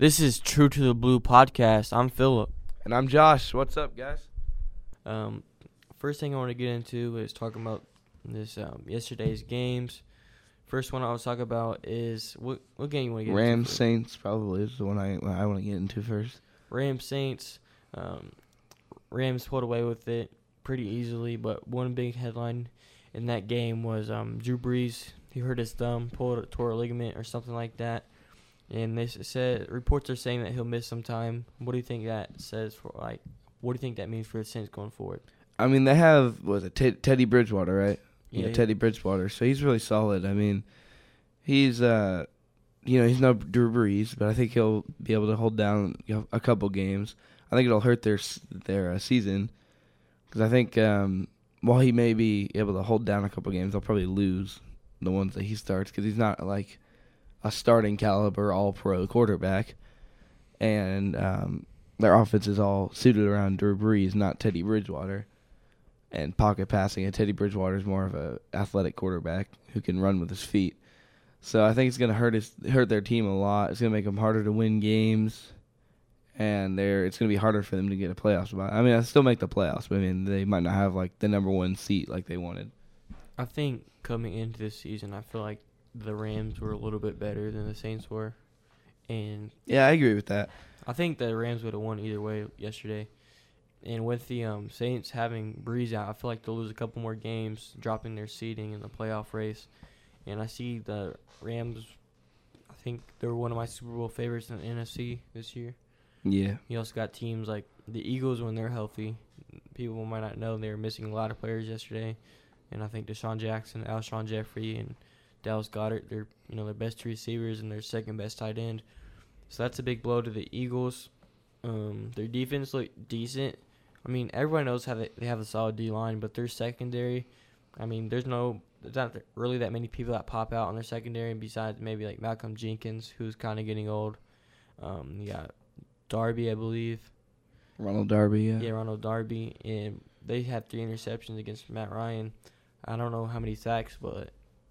This is True to the Blue podcast. I'm Philip. And I'm Josh. What's up, guys? First thing I want to get into is talking about this yesterday's games. First one I was talking about is what game you want to get Rams into? Saints probably is the one I want to get into first. Rams Saints. Rams pulled away with it pretty easily, but one big headline in that game was Drew Brees. He hurt his thumb, tore a ligament or something like that. And they said reports are saying that he'll miss some time. What do you think that says for what do you think that means for the Saints going forward? I mean, they have Teddy Bridgewater, right? Yeah, Teddy Bridgewater. So he's really solid. I mean, he's he's no Drew Brees, but I think he'll be able to hold down a couple games. I think it'll hurt their season because I think while he may be able to hold down a couple games, they'll probably lose the ones that he starts because he's not like a starting caliber all-pro quarterback, and their offense is all suited around Drew Brees, not Teddy Bridgewater, and pocket passing. And Teddy Bridgewater is more of a athletic quarterback who can run with his feet. So I think it's going to hurt their team a lot. It's going to make them harder to win games, and it's going to be harder for them to get a playoff spot. I mean, I still make the playoffs, but I mean they might not have like the number one seat like they wanted. I think coming into this season, I feel like the Rams were a little bit better than the Saints were. And yeah, I agree with that. I think the Rams would have won either way yesterday. And with the Saints having Brees out, I feel like they'll lose a couple more games, dropping their seeding in the playoff race. And I see the Rams, I think they're one of my Super Bowl favorites in the NFC this year. Yeah. You also got teams like the Eagles when they're healthy. People might not know they were missing a lot of players yesterday. And I think Deshaun Jackson, Alshon Jeffrey, and Dallas Goedert, they're their best two receivers and their second best tight end. So that's a big blow to the Eagles. Their defense looked decent. I mean, everyone knows how they have a solid D-line, but their secondary, I mean, there's not really that many people that pop out on their secondary besides maybe like Malcolm Jenkins, who's kind of getting old. You got Darby, I believe. Ronald Darby, yeah. Yeah, Ronald Darby. And they had 3 interceptions against Matt Ryan. I don't know how many sacks, but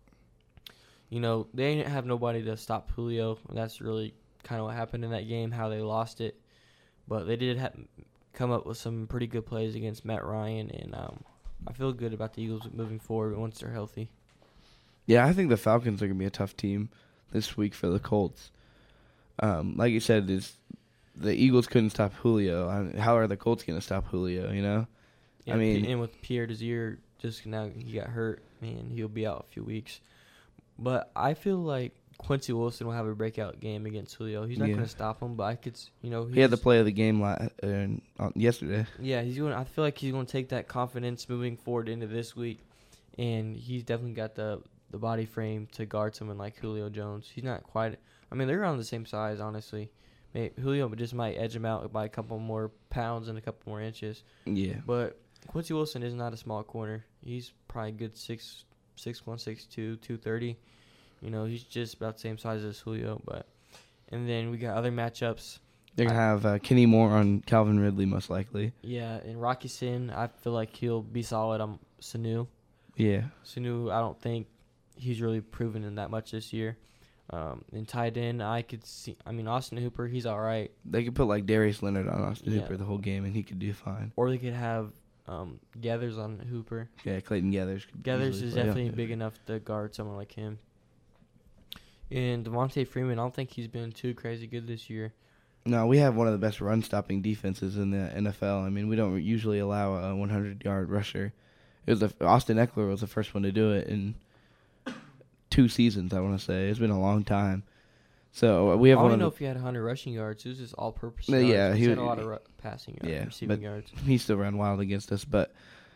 they didn't have nobody to stop Julio. That's really kind of what happened in that game, how they lost it. But they did come up with some pretty good plays against Matt Ryan, and I feel good about the Eagles moving forward once they're healthy. Yeah, I think the Falcons are going to be a tough team this week for the Colts. Like you said, the Eagles couldn't stop Julio. How are the Colts going to stop Julio, Yeah, I mean, and with Pierre Desir, just now he got hurt, and he'll be out a few weeks. But I feel like Quincy Wilson will have a breakout game against Julio. He's not going to stop him, but I could, he had the play of the game yesterday. Yeah, I feel like he's going to take that confidence moving forward into this week, and he's definitely got the body frame to guard someone like Julio Jones. He's not quite. I mean, they're around the same size, honestly. Julio just might edge him out by a couple more pounds and a couple more inches. Yeah, but Quincy Wilson is not a small corner. He's probably a good 6'1", 6'2", 230. He's just about the same size as Julio. And then we got other matchups. They're going to have Kenny Moore on Calvin Ridley, most likely. Yeah, and Rocky Sin, I feel like he'll be solid on Sanu. Yeah. Sanu, I don't think he's really proven in that much this year. In tight end, I could see. I mean, Austin Hooper, he's all right. They could put like Darius Leonard on Austin Hooper the whole game, and he could do fine. Or they could have Gathers on Hooper. Yeah, Clayton Gathers. Gathers is definitely big enough to guard someone like him. And Devontae Freeman, I don't think he's been too crazy good this year. No, we have one of the best run-stopping defenses in the NFL. I mean, we don't usually allow a 100-yard rusher. Austin Eckler was the first one to do it in 2 seasons, I want to say. It's been a long time. So we have I don't know if he had 100 rushing yards. It was just all-purpose yards. Yeah, he had a lot of passing yards, receiving yards. He still ran wild against us. But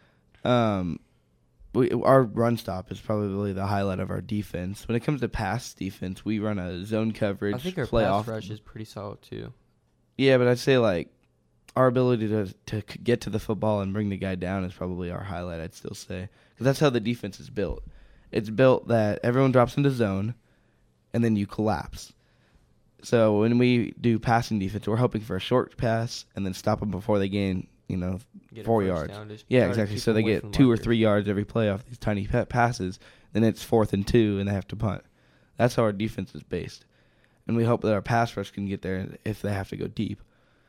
our run stop is probably the highlight of our defense. When it comes to pass defense, we run a zone coverage. I think our pass rush is pretty solid too. Yeah, but I'd say like our ability to get to the football and bring the guy down is probably our highlight. I'd still say because that's how the defense is built. It's built that everyone drops into zone, and then you collapse. So when we do passing defense, we're hoping for a short pass and then stop them before they gain, 4 yards. Yeah, exactly. So they get 2 or 3 yards every play off these tiny passes. Then it's 4th and 2, and they have to punt. That's how our defense is based. and we hope that our pass rush can get there if they have to go deep.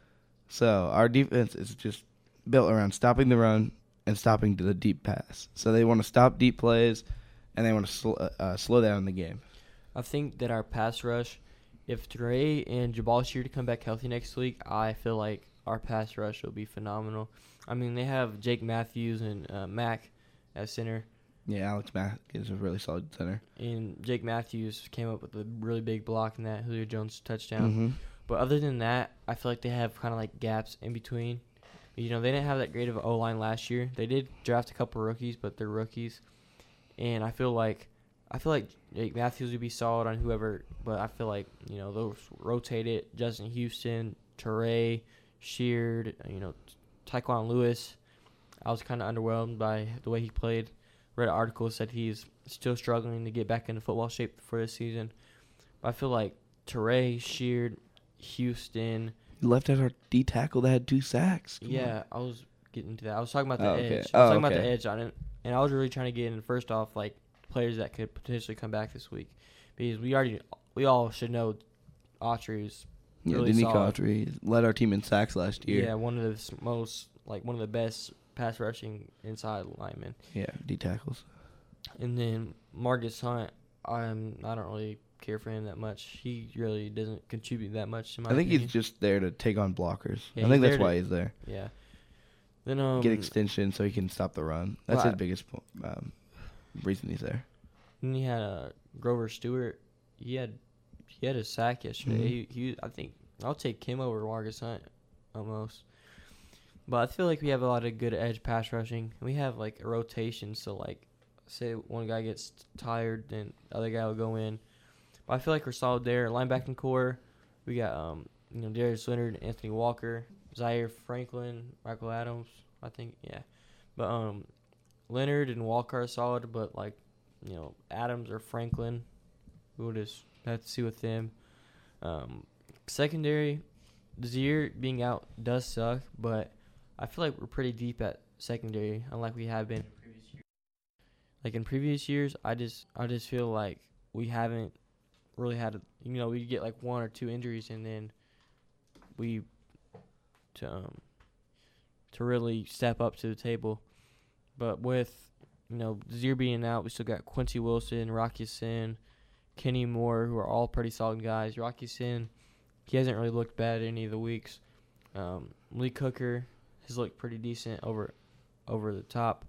So our defense is just built around stopping the run and stopping the deep pass. So they want to stop deep plays, and they want to slow down the game. I think that our pass rush, if Dre and Jabal Sheard come back healthy next week, I feel like our pass rush will be phenomenal. I mean, they have Jake Matthews and Mack at center. Yeah, Alex Mack is a really solid center. And Jake Matthews came up with a really big block in that Julio Jones touchdown. Mm-hmm. But other than that, I feel like they have kind of like gaps in between. You know, they didn't have that great of an O-line last year. They did draft a couple rookies, but they're rookies. And I feel like Jake Matthews would be solid on whoever, but I feel like, you know, they'll rotate it. Justin Houston, Teray, Sheard, you know, Tyquan Lewis. I was kind of underwhelmed by the way he played. Read an article said he's still struggling to get back into football shape for this season. But I feel like Teray, Sheard, Houston. You left out our D tackle that had 2 sacks. Come on. I was getting to that. I was talking about the Okay. edge. I was talking about Okay. the edge on it. And I was really trying to get in, first off, like, players that could potentially come back this week. Because we all should know Autry's really Denico solid. Autry led our team in sacks last year. Yeah, one of the best pass rushing inside linemen. Yeah, D tackles. And then Marcus Hunt, I don't really care for him that much. He really doesn't contribute that much to my I think opinion. he's just there to take on blockers. Yeah, I think he's that's there why to- he's there. Yeah. Then Get extension so he can stop the run. That's Well, his biggest reason he's there. then you had Grover Stewart. He had a sack yesterday. Mhm. He I think I'll take him over Marcus Hunt almost. But I feel like we have a lot of good edge pass rushing. We have like a rotation, so like say one guy gets tired, then the other guy will go in. But I feel like we're solid there. Linebacking core, we got Darius Leonard, Anthony Walker, Zaire Franklin, Michael Adams, I think, yeah. But Leonard and Walker are solid, but like, Adams or Franklin, we'll just have to see with them. Secondary, Zaire being out does suck, but I feel like we're pretty deep at secondary, unlike we have been in previous years. Like in previous years, I just feel like we haven't really had we get like 1 or 2 injuries, and then we to really step up to the table. But with Zaire being out, we still got Quincy Wilson, Rocky Sin, Kenny Moore, who are all pretty solid guys. Rocky Sin, he hasn't really looked bad any of the weeks. Lee Cooker has looked pretty decent over the top.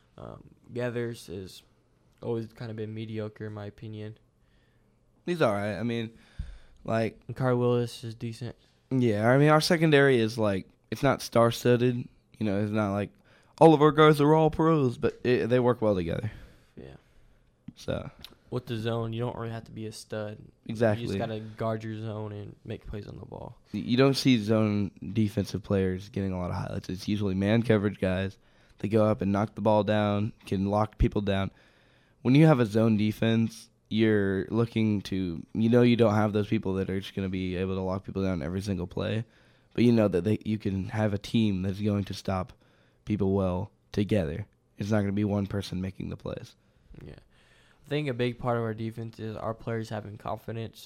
Gathers has always kind of been mediocre in my opinion. He's all right. I mean, like, And Carl Willis is decent. yeah, I mean, our secondary is like, it's not star-studded. It's not like all of our guys are all pros, but they work well together. Yeah. So, With the zone, you don't really have to be a stud. exactly. You just got to guard your zone and make plays on the ball. You don't see zone defensive players getting a lot of highlights. It's usually man coverage guys. They go up and knock the ball down, can lock people down. When you have a zone defense, you're looking to, you don't have those people that are just going to be able to lock people down every single play. But you know that you can have a team that's going to stop people well together. It's not going to be one person making the plays. Yeah. I think a big part of our defense is our players having confidence.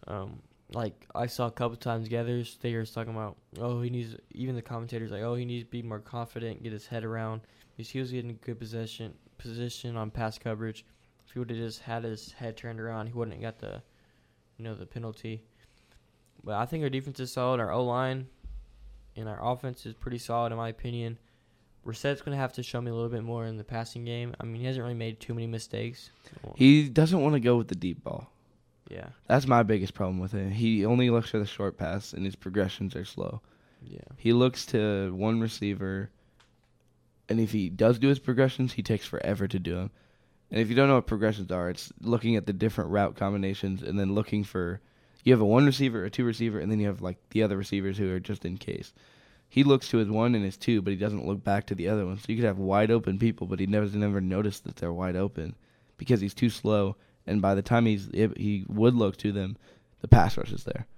Like, I saw a couple times Gathers, they were talking about, even the commentators, like, he needs to be more confident, get his head around. Because he was getting good position on pass coverage. If he would have just had his head turned around, he wouldn't have got the penalty. But I think our defense is solid. Our O-line and our offense is pretty solid, in my opinion. Brissett's going to have to show me a little bit more in the passing game. I mean, he hasn't really made too many mistakes. He doesn't want to go with the deep ball. Yeah. That's my biggest problem with him. He only looks for the short pass, and his progressions are slow. Yeah. He looks to one receiver, and if he does do his progressions, he takes forever to do them. And if you don't know what progressions are, it's looking at the different route combinations and then looking for, you have a one receiver, a two receiver, and then you have like the other receivers who are just in case. He looks to his one and his two, but he doesn't look back to the other one. So you could have wide open people, but he never noticed that they're wide open because he's too slow. And by the time he would look to them, the pass rush is there.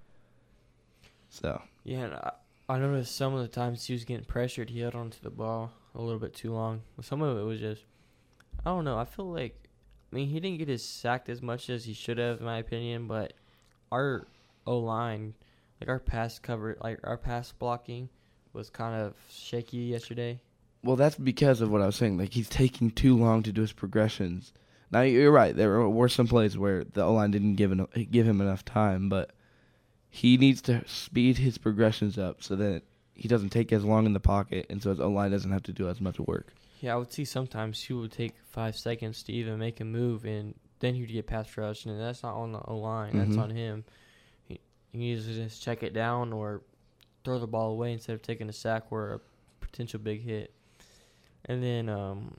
So Yeah, and I noticed some of the times he was getting pressured, he held onto the ball a little bit too long. Some of it was just, I don't know. I feel like, he didn't get his sacked as much as he should have, in my opinion, but our O-line, like our pass blocking was kind of shaky yesterday. Well, that's because of what I was saying. Like, he's taking too long to do his progressions. Now, you're right. There were some plays where the O-line didn't give him enough time, but he needs to speed his progressions up so that he doesn't take as long in the pocket, and so his O-line doesn't have to do as much work. Yeah, I would see sometimes he would take 5 seconds to even make a move, and then he'd get pass rush, and that's not on the O-line. That's on him. He needs to just check it down or throw the ball away instead of taking a sack or a potential big hit. And then none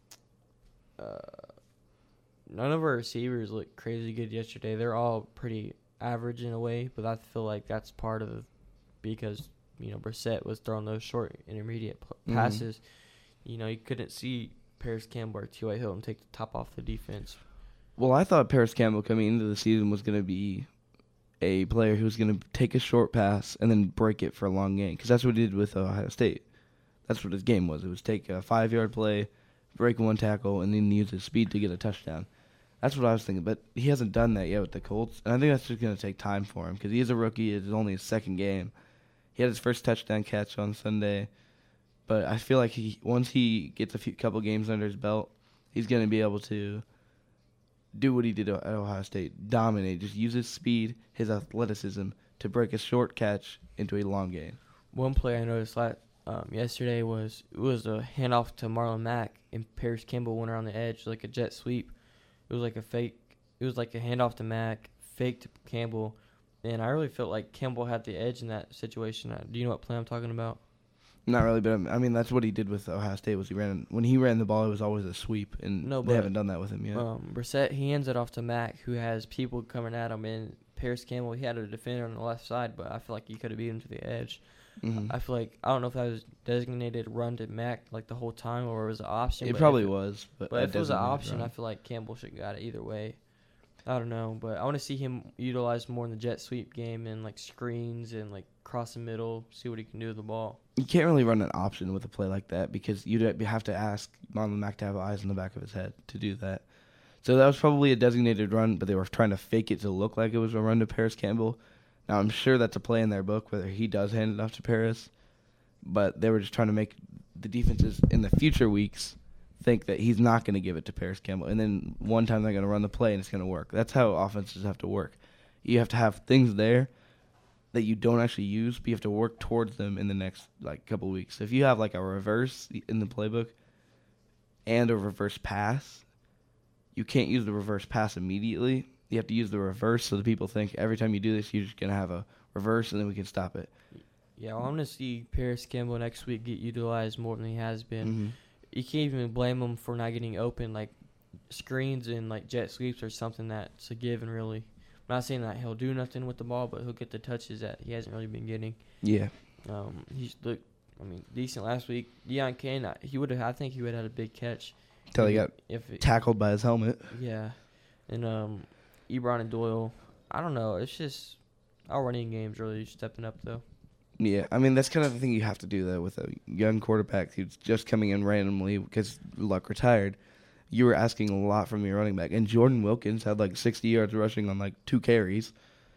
of our receivers looked crazy good yesterday. They're all pretty average in a way, but I feel like that's part of because, Brissett was throwing those short intermediate passes. You couldn't see Paris Campbell or T.Y. Hilton take the top off the defense. Well, I thought Paris Campbell coming into the season was going to be a player who was going to take a short pass and then break it for a long gain, because that's what he did with Ohio State. That's what his game was. It was take a 5-yard play, break one tackle, and then use his speed to get a touchdown. That's what I was thinking, but he hasn't done that yet with the Colts, and I think that's just going to take time for him because he is a rookie. It's only his second game. He had his first touchdown catch on Sunday, but I feel like once he gets a couple games under his belt, he's going to be able to do what he did at Ohio State, dominate, just use his speed, his athleticism to break a short catch into a long gain. One play I noticed yesterday was a handoff to Marlon Mack, and Paris Campbell went around the edge like a jet sweep. It was like a fake. It was like a handoff to Mack, fake to Campbell, and I really felt like Campbell had the edge in that situation. Do you know what play I'm talking about? Not really, but I mean that's what he did with Ohio State. When he ran the ball, it was always a sweep, and they haven't done that with him yet. Brissett, he hands it off to Mack, who has people coming at him, and Paris Campbell, he had a defender on the left side, but I feel like he could have beat him to the edge. I feel like, I don't know if that was designated run to Mack like the whole time or it was an option. It probably was. But if it was an option, I feel like Campbell should have got it either way. I don't know, but I want to see him utilized more in the jet sweep game and like screens and like cross the middle, see what he can do with the ball. You can't really run an option with a play like that because you'd have to ask Marlon Mack to have eyes in the back of his head to do that. So that was probably a designated run, but they were trying to fake it to look like it was a run to Paris Campbell. Now, I'm sure that's a play in their book, whether he does hand it off to Paris, but they were just trying to make the defenses in the future weeks think that he's not going to give it to Paris Campbell, and then one time they're going to run the play and it's going to work. That's how offenses have to work. You have to have things there that you don't actually use, but you have to work towards them in the next couple weeks. If you have a reverse in the playbook and a reverse pass, you can't use the reverse pass immediately. You have to use the reverse so the people think every time you do this, you're just going to have a reverse and then we can stop it. Yeah, well, I'm going to see Paris Campbell next week get utilized more than he has been. You can't even blame him for not getting open. Like, screens and, jet sweeps are something that's a given, really. I'm not saying that he'll do nothing with the ball, but he'll get the touches that he hasn't really been getting. Yeah. He's looked, decent last week. Deion Kane, I think he would have had a big catch. Until he got tackled by his helmet. Yeah. And Ebron and Doyle, I don't know. It's just our running game's really stepping up, though. Yeah, that's kind of the thing you have to do, though, with a young quarterback who's just coming in randomly because Luck retired. You were asking a lot from your running back. And Jordan Wilkins had 60 yards rushing on 2 carries.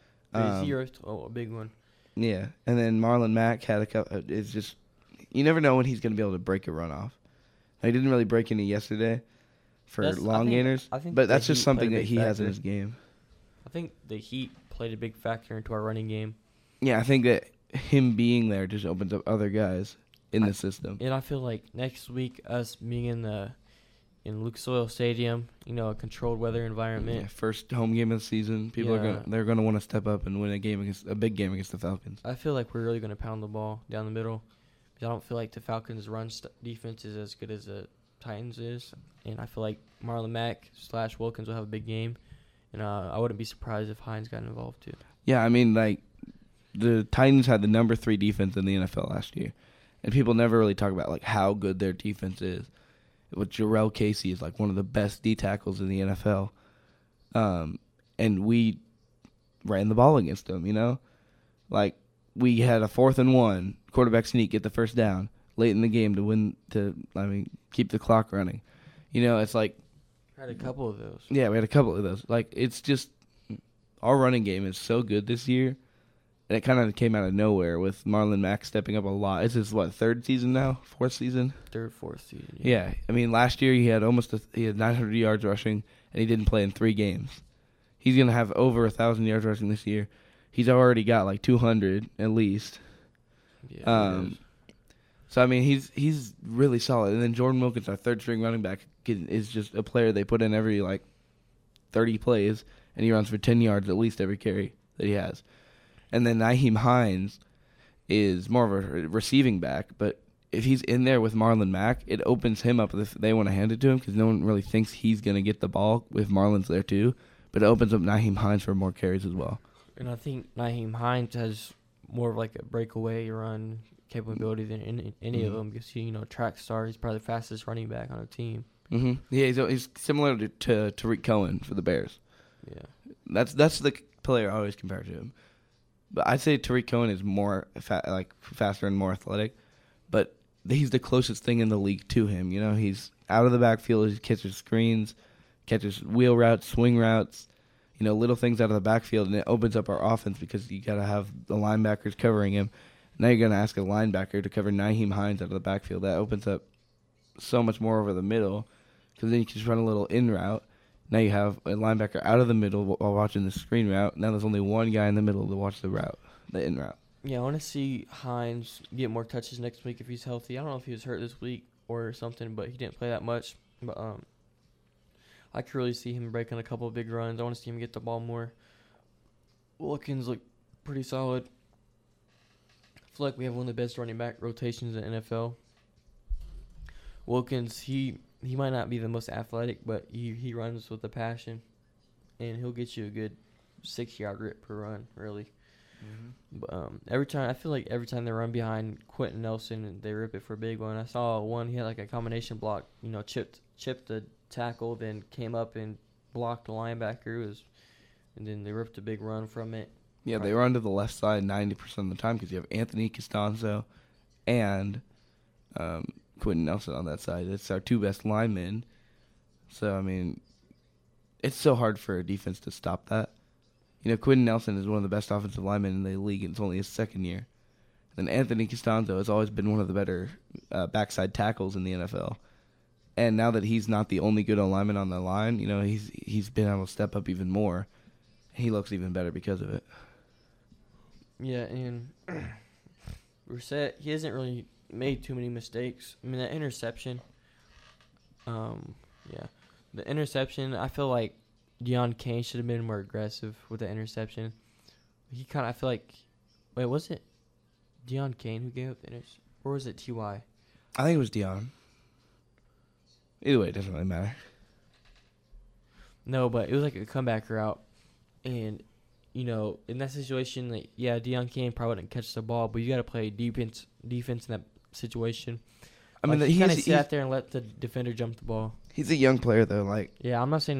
A big one. Yeah, and then Marlon Mack had a couple. It's just, you never know when he's going to be able to break a run off. He didn't really break any yesterday for long gainers, but that's just something that he has in his game. I think the heat played a big factor into our running game. Yeah, I think that him being there just opens up other guys in the system. And I feel like next week, us being in Lucas Oil Stadium, a controlled weather environment. Yeah, first home game of the season, people are gonna want to step up and win a big game against the Falcons. I feel like we're really gonna pound the ball down the middle. I don't feel like the Falcons' run defense is as good as the Titans is, and I feel like Marlon Mack / Wilkins will have a big game, and I wouldn't be surprised if Hines got involved too. Yeah, the Titans had the number 3 defense in the NFL last year, and people never really talk about how good their defense is. With Jarrell Casey is one of the best D tackles in the NFL, and we ran the ball against them. We had a 4th and 1 quarterback sneak, get the first down late in the game to win. Keep the clock running. It's had a couple of those. Yeah, we had a couple of those. It's just our running game is so good this year, and it kind of came out of nowhere with Marlon Mack stepping up a lot. It's his, third season now? Fourth season? Third, fourth season. Yeah. I mean, last year he had 900 yards rushing, and he didn't play in 3 games. He's going to have over 1,000 yards rushing this year. He's already got 200 at least. Yeah. So, I mean, he's really solid. And then Jordan Wilkins, our third-string running back, is just a player they put in every, 30 plays, and he runs for 10 yards at least every carry that he has. And then Nyheim Hines is more of a receiving back, but if he's in there with Marlon Mack, it opens him up if they want to hand it to him because no one really thinks he's going to get the ball if Marlon's there too. But it opens up Nyheim Hines for more carries as well. And I think Nyheim Hines has more of a breakaway run capability than any of them because track star. He's probably the fastest running back on the team. Mm-hmm. Yeah, he's similar to Tariq Cohen for the Bears. Yeah, that's the player I always compare to him. But I'd say Tariq Cohen is more faster and more athletic, but he's the closest thing in the league to him. He's out of the backfield. He catches screens, catches wheel routes, swing routes, little things out of the backfield, and it opens up our offense because you got to have the linebackers covering him. Now you're going to ask a linebacker to cover Nyheim Hines out of the backfield. That opens up so much more over the middle because then you can just run a little in route. Now you have a linebacker out of the middle while watching the screen route. Now there's only one guy in the middle to watch the route, the in route. Yeah, I want to see Hines get more touches next week if he's healthy. I don't know if he was hurt this week or something, but he didn't play that much. But I could really see him breaking a couple of big runs. I want to see him get the ball more. Wilkins look pretty solid. I feel like we have one of the best running back rotations in the NFL. Wilkins, he might not be the most athletic, but he runs with a passion, and he'll get you a good 6-yard rip per run, really. Mm-hmm. But I feel like every time they run behind Quentin Nelson, they rip it for a big one. I saw one, he had a combination block, chipped the tackle, then came up and blocked the linebacker, and then they ripped a big run from it. Yeah, they run to the left side 90% of the time because you have Anthony Costanzo and Quentin Nelson on that side. It's our 2 best linemen. So, I mean, it's so hard for a defense to stop that. Quentin Nelson is one of the best offensive linemen in the league, and it's only his second year. And Anthony Costanzo has always been one of the better backside tackles in the NFL. And now that he's not the only good lineman on the line, he's been able to step up even more. He looks even better because of it. Yeah, and Brissett, he hasn't really made too many mistakes. I mean, that interception, the interception, I feel like Deion Kane should have been more aggressive with the interception. I feel like, wait, was it Deion Kane who gave up the interception? Or was it T.Y.? I think it was Deion. Either way, it doesn't really matter. No, but it was a comeback route. And, in that situation, Deion Kane probably wouldn't catch the ball, but you got to play defense in that situation. I mean, he kind of sat there and let the defender jump the ball. He's a young player, though. Yeah, I'm not saying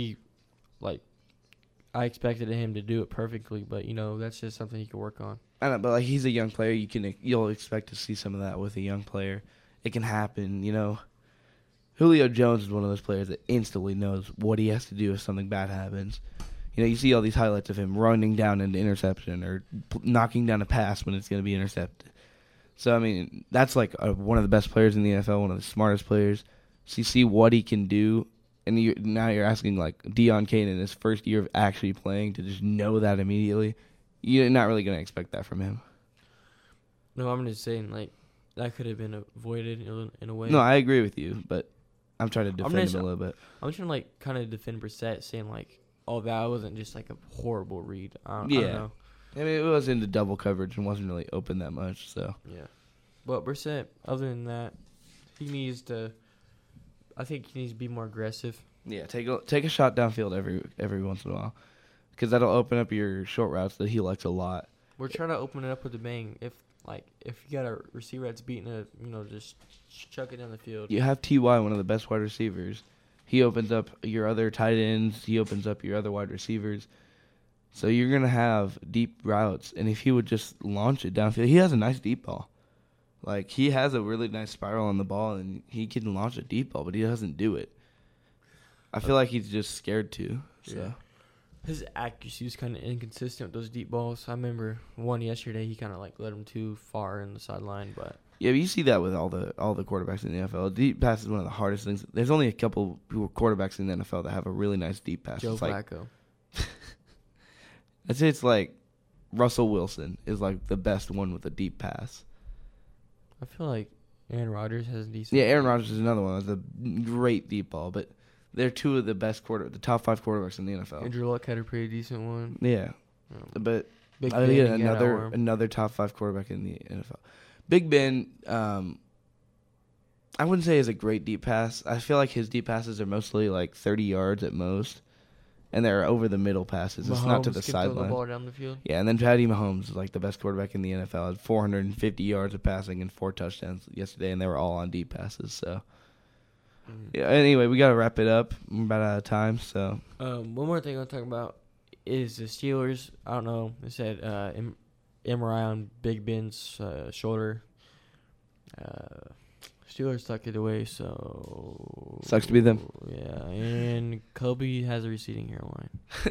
I expected him to do it perfectly, but, that's just something he could work on. I know, but he's a young player. You'll expect to see some of that with a young player. It can happen, Julio Jones is one of those players that instantly knows what he has to do if something bad happens. You see all these highlights of him running down into interception or knocking down a pass when it's going to be intercepted. So, I mean, that's one of the best players in the NFL, one of the smartest players. So you see what he can do, and now you're asking, Deion Kane in his first year of actually playing to just know that immediately. You're not really going to expect that from him. No, I'm just saying, that could have been avoided in a way. No, I agree with you, but I'm trying to defend him a little bit. I'm trying to, kind of defend Brissett, saying, oh, that wasn't just, a horrible read. I don't know. I mean, it was into double coverage and wasn't really open that much, so. Yeah. But Brissett, other than that, I think he needs to be more aggressive. Yeah, take a shot downfield every once in a while, because that'll open up your short routes that he likes a lot. We're trying to open it up with a bang. If you got a receiver that's beating it, just chuck it down the field. You have T.Y., one of the best wide receivers. He opens up your other tight ends. He opens up your other wide receivers. So you're going to have deep routes, and if he would just launch it downfield, he has a nice deep ball. He has a really nice spiral on the ball, and he can launch a deep ball, but he doesn't do it. I feel like he's just scared to. So. His accuracy was kind of inconsistent with those deep balls. I remember one yesterday. He kind of like let him too far in the sideline, but Yeah, but you see that with all the quarterbacks in the NFL. Deep pass is one of the hardest things. There's only a couple quarterbacks in the NFL that have a really nice deep pass. Joe It's like, Flacco. I'd say it's like Russell Wilson is like the best one with a deep pass. I feel like Aaron Rodgers has a decent. Yeah, Aaron Rodgers is another one with a great deep ball, but they're two of the the top 5 quarterbacks in the NFL. Andrew Luck had a pretty decent one. Yeah, but Big I Ben, think he got arm. another top 5 quarterback in the NFL. Big Ben, I wouldn't say is a great deep pass. I feel like his deep passes are mostly like 30 yards at most, and they're over the middle passes. It's not to the Mahomes can throw the sideline. ball down the field. Yeah, and then Patty Mahomes is like the best quarterback in the NFL. Had 450 yards of passing and 4 touchdowns yesterday, and they were all on deep passes. So, yeah. Anyway, we got to wrap it up. We're about out of time. So, One more thing I'll talk about is the Steelers. I don't know. They said MRI on Big Ben's shoulder. Steelers tucked it away, so sucks to be them. Yeah, and Kobe has a receding hairline.